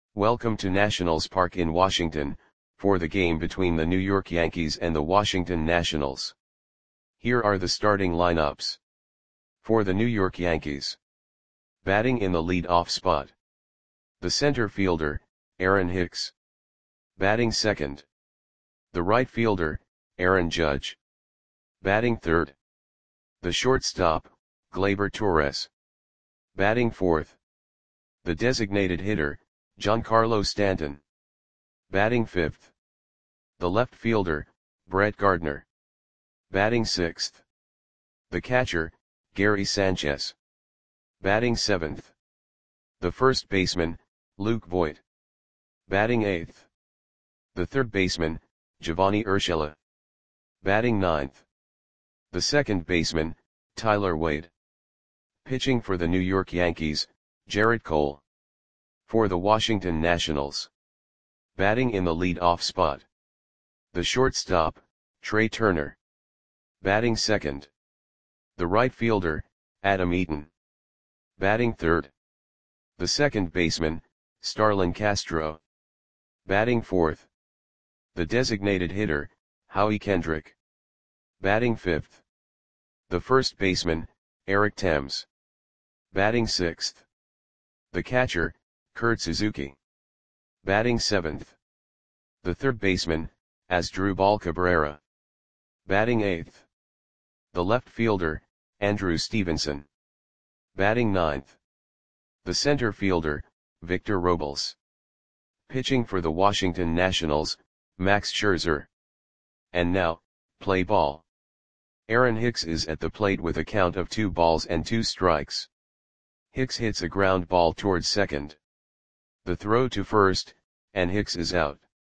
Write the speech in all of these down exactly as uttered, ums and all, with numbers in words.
Welcome to Nationals Park in Washington, for the game between the New York Yankees and the Washington Nationals. Here are the starting lineups. For the New York Yankees. Batting in the lead-off spot. The center fielder, Aaron Hicks. Batting second. The right fielder, Aaron Judge. Batting third. The shortstop, Gleyber Torres. Batting fourth. The designated hitter, Giancarlo Stanton. Batting fifth. The left fielder, Brett Gardner. Batting sixth. The catcher, Gary Sanchez. Batting seventh. The first baseman, Luke Voit. Batting eighth. The third baseman, Giovanni Urshela. Batting ninth. The second baseman, Tyler Wade. Pitching for the New York Yankees, Gerrit Cole. For the Washington Nationals. Batting in the lead-off spot. The shortstop, Trey Turner. Batting second. The right fielder, Adam Eaton. Batting third. The second baseman, Starlin Castro. Batting fourth. The designated hitter, Howie Kendrick. Batting fifth. The first baseman, Eric Thames. Batting sixth. The catcher, Kurt Suzuki. Batting seventh. The third baseman, Asdrubal Cabrera. Batting eighth. The left fielder, Andrew Stevenson. Batting ninth. The center fielder, Victor Robles. Pitching for the Washington Nationals, Max Scherzer. And now, play ball. Aaron Hicks is at the plate with a count of two balls and two strikes. Hicks hits a ground ball towards second. The throw to first, and Hicks is out.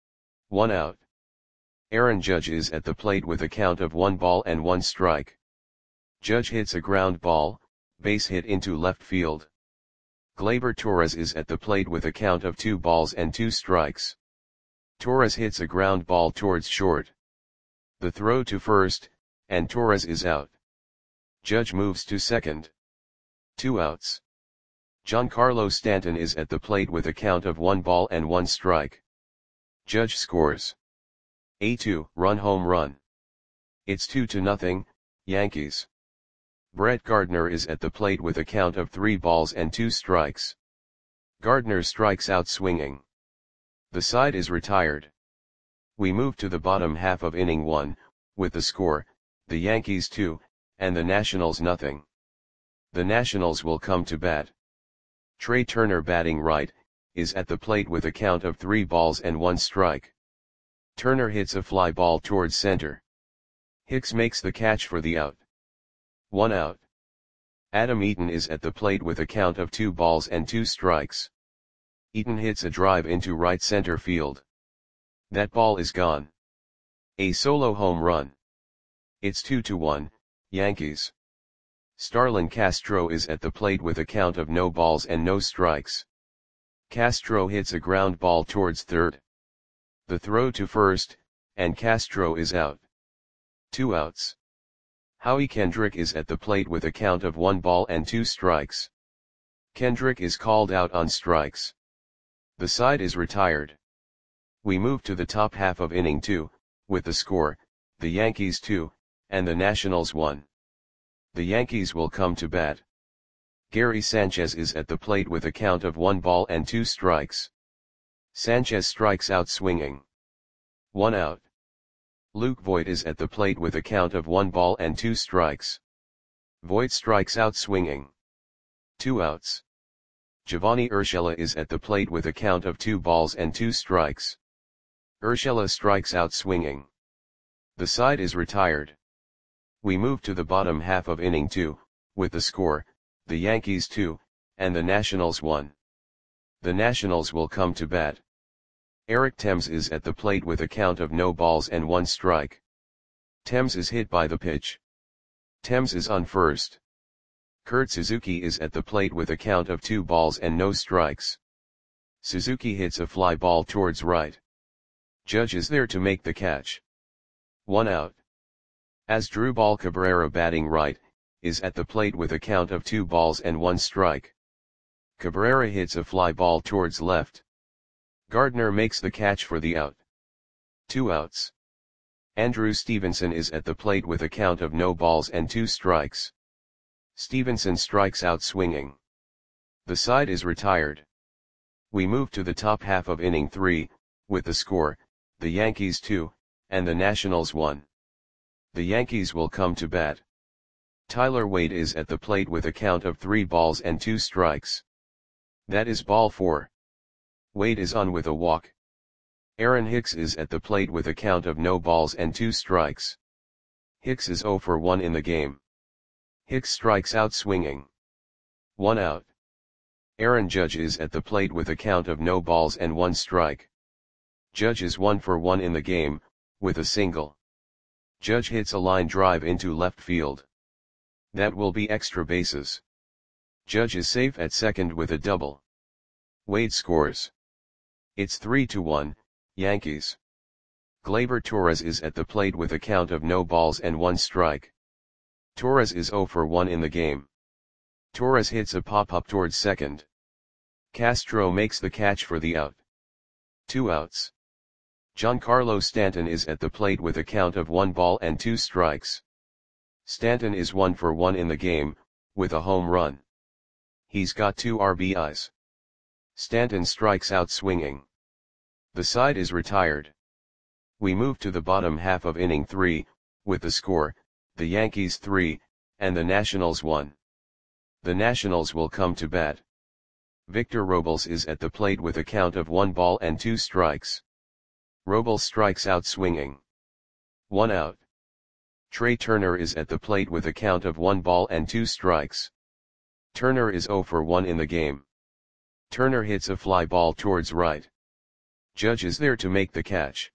One out. Aaron Judge is at the plate with a count of one ball and one strike. Judge hits a ground ball, base hit into left field. Gleyber Torres is at the plate with a count of two balls and two strikes. Torres hits a ground ball towards short. The throw to first, and Torres is out. Judge moves to second. Two outs. Giancarlo Stanton is at the plate with a count of one ball and one strike. Judge scores a two-run home run. It's two to nothing, Yankees. Brett Gardner is at the plate with a count of three balls and two strikes. Gardner strikes out swinging. The side is retired. We move to the bottom half of inning one, with the score, the Yankees two, and the Nationals nothing. The Nationals will come to bat. Trey Turner, batting right, is at the plate with a count of three balls and one strike. Turner hits a fly ball towards center. Hicks makes the catch for the out. One out. Adam Eaton is at the plate with a count of two balls and two strikes. Eaton hits a drive into right center field. That ball is gone. A solo home run. It's two to one, Yankees. Starlin Castro is at the plate with a count of no balls and no strikes. Castro hits a ground ball towards third. The throw to first, and Castro is out. Two outs. Howie Kendrick is at the plate with a count of one ball and two strikes. Kendrick is called out on strikes. The side is retired. We move to the top half of inning two, with the score, the Yankees two, and the Nationals one. The Yankees will come to bat. Gary Sanchez is at the plate with a count of one ball and two strikes. Sanchez strikes out swinging. One out. Luke Voit is at the plate with a count of one ball and two strikes. Voit strikes out swinging. Two outs. Giovanni Urshela is at the plate with a count of two balls and two strikes. Urshela strikes out swinging. The side is retired. We move to the bottom half of inning two, with the score, the Yankees two, and the Nationals one. The Nationals will come to bat. Eric Thames is at the plate with a count of no balls and one strike. Thames is hit by the pitch. Thames is on first. Kurt Suzuki is at the plate with a count of two balls and no strikes. Suzuki hits a fly ball towards right. Judge is there to make the catch. One out. Asdrubal Cabrera, batting right, is at the plate with a count of two balls and one strike. Cabrera hits a fly ball towards left. Gardner makes the catch for the out. Two outs. Andrew Stevenson is at the plate with a count of no balls and two strikes. Stevenson strikes out swinging. The side is retired. We move to the top half of inning three, with the score, the Yankees two, and the Nationals one. The Yankees will come to bat. Tyler Wade is at the plate with a count of three balls and two strikes. That is ball four. Wade is on with a walk. Aaron Hicks is at the plate with a count of no balls and two strikes. Hicks is oh for one in the game. Hicks strikes out swinging. One out. Aaron Judge is at the plate with a count of no balls and one strike. Judge is one for one in the game, with a single. Judge hits a line drive into left field. That will be extra bases. Judge is safe at second with a double. Wade scores. It's three to one, Yankees. Gleyber Torres is at the plate with a count of no balls and one strike. Torres is oh for one in the game. Torres hits a pop-up towards second. Castro makes the catch for the out. Two outs. Giancarlo Stanton is at the plate with a count of one ball and two strikes. Stanton is one for one in the game, with a home run. He's got two R B Is. Stanton strikes out swinging. The side is retired. We move to the bottom half of inning three, with the score, the Yankees three, and the Nationals one. The Nationals will come to bat. Victor Robles is at the plate with a count of one ball and two strikes. Robles strikes out swinging. One out. Trey Turner is at the plate with a count of one ball and two strikes. Turner is oh for one in the game. Turner hits a fly ball towards right. Judge is there to make the catch.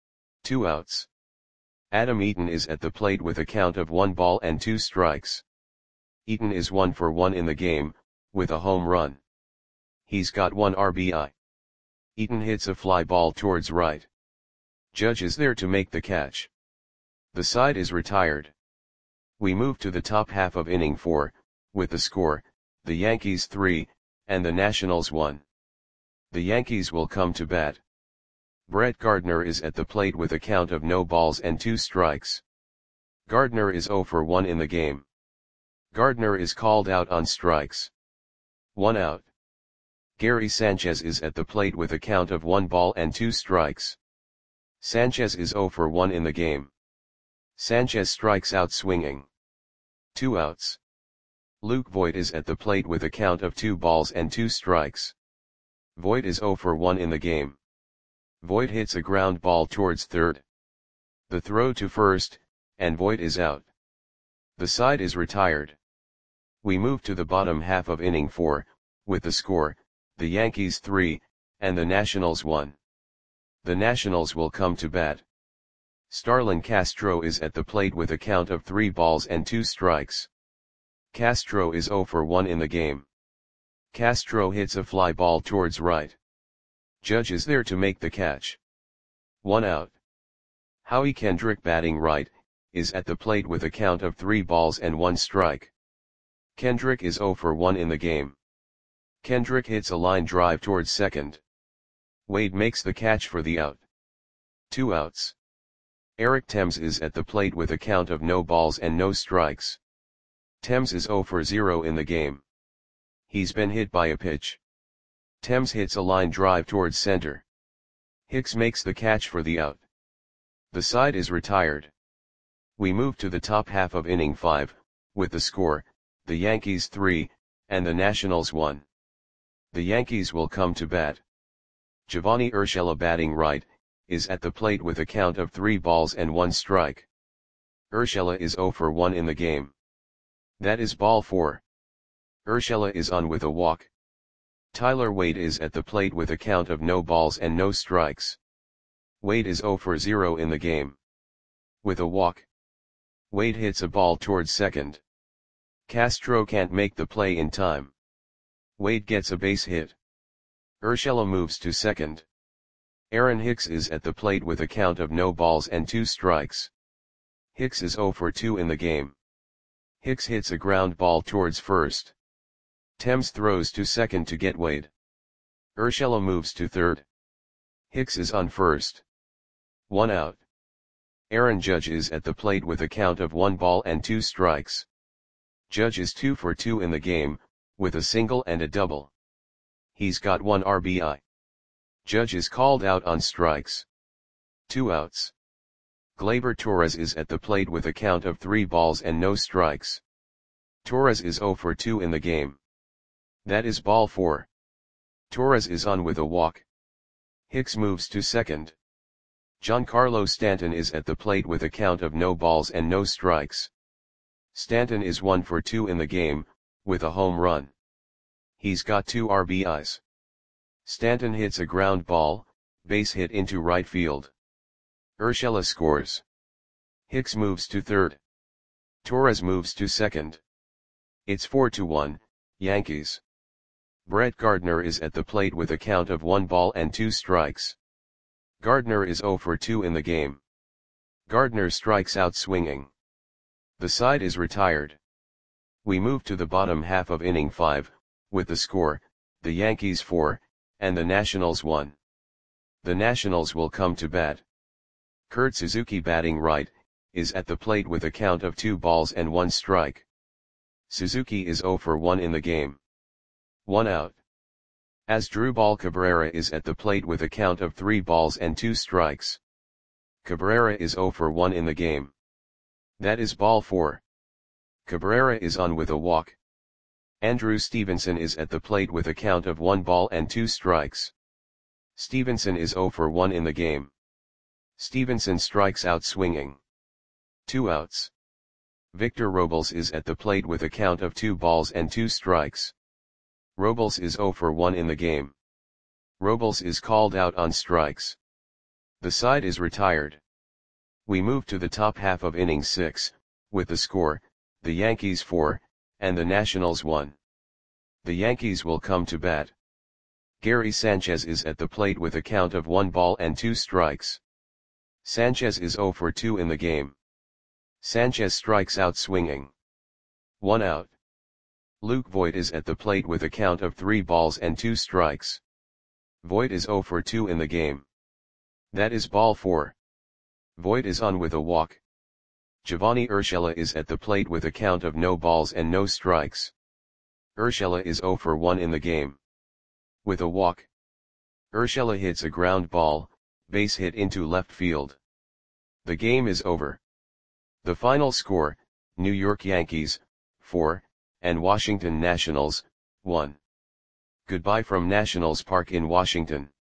Two outs. Adam Eaton is at the plate with a count of one ball and two strikes. Eaton is one for one in the game, with a home run. He's got one R B I. Eaton hits a fly ball towards right. Judge is there to make the catch. The side is retired. We move to the top half of inning four, with the score, the Yankees three, and the Nationals one. The Yankees will come to bat. Brett Gardner is at the plate with a count of no balls and two strikes. Gardner is oh for one in the game. Gardner is called out on strikes. One out. Gary Sanchez is at the plate with a count of one ball and two strikes. Sanchez is oh for one in the game. Sanchez strikes out swinging. Two outs. Luke Voit is at the plate with a count of two balls and two strikes. Voit is oh for one in the game. Voit hits a ground ball towards third. The throw to first, and Voit is out. The side is retired. We move to the bottom half of inning four, with the score, the Yankees three, and the Nationals one. The Nationals will come to bat. Starlin Castro is at the plate with a count of three balls and two strikes. Castro is oh for one in the game. Castro hits a fly ball towards right. Judge is there to make the catch. One out. Howie Kendrick, batting right, is at the plate with a count of three balls and one strike. Kendrick is oh for one in the game. Kendrick hits a line drive towards second. Wade makes the catch for the out. Two outs. Eric Thames is at the plate with a count of no balls and no strikes. Thames is oh for zero in the game. He's been hit by a pitch. Thames hits a line drive towards center. Hicks makes the catch for the out. The side is retired. We move to the top half of inning five, with the score, the Yankees three, and the Nationals one. The Yankees will come to bat. Giovanni Urshela, batting right, is at the plate with a count of three balls and one strike. Urshela is oh for one in the game. That is ball four. Urshela is on with a walk. Tyler Wade is at the plate with a count of no balls and no strikes. Wade is oh for zero in the game. With a walk. Wade hits a ball towards second. Castro can't make the play in time. Wade gets a base hit. Urshela moves to second. Aaron Hicks is at the plate with a count of no balls and two strikes. Hicks is oh for two in the game. Hicks hits a ground ball towards first. Thames throws to second to get Wade. Urshela moves to third. Hicks is on first. One out. Aaron Judge is at the plate with a count of one ball and two strikes. Judge is two for two in the game, with a single and a double. He's got one R B I. Judge is called out on strikes. Two outs. Gleyber Torres is at the plate with a count of three balls and no strikes. Torres is zero for two in the game. That is ball four. Torres is on with a walk. Hicks moves to second. Giancarlo Stanton is at the plate with a count of no balls and no strikes. Stanton is one for two in the game, with a home run. He's got two R B Is. Stanton hits a ground ball, base hit into right field. Urshela scores. Hicks moves to third. Torres moves to second. It's four to one, Yankees. Brett Gardner is at the plate with a count of one ball and two strikes. Gardner is zero for two in the game. Gardner strikes out swinging. The side is retired. We move to the bottom half of inning five, with the score, the Yankees four, and the Nationals one. The Nationals will come to bat. Kurt Suzuki, batting right, is at the plate with a count of two balls and one strike. Suzuki is zero for one in the game. One out. Asdrubal Cabrera is at the plate with a count of three balls and two strikes. Cabrera is zero for one in the game. That is ball four. Cabrera is on with a walk. Andrew Stevenson is at the plate with a count of one ball and two strikes. Stevenson is zero for one in the game. Stevenson strikes out swinging. Two outs. Victor Robles is at the plate with a count of two balls and two strikes. Robles is zero for one in the game. Robles is called out on strikes. The side is retired. We move to the top half of inning six, with the score, the Yankees four, and the Nationals one. The Yankees will come to bat. Gary Sanchez is at the plate with a count of one ball and two strikes. Sanchez is zero for two in the game. Sanchez strikes out swinging. One out. Luke Voit is at the plate with a count of three balls and two strikes. Voit is zero for two in the game. That is ball four. Voit is on with a walk. Giovanni Urshela is at the plate with a count of no balls and no strikes. Urshela is zero for one in the game. With a walk. Urshela hits a ground ball, base hit into left field. The game is over. The final score, New York Yankees, four, and Washington Nationals, one. Goodbye from Nationals Park in Washington.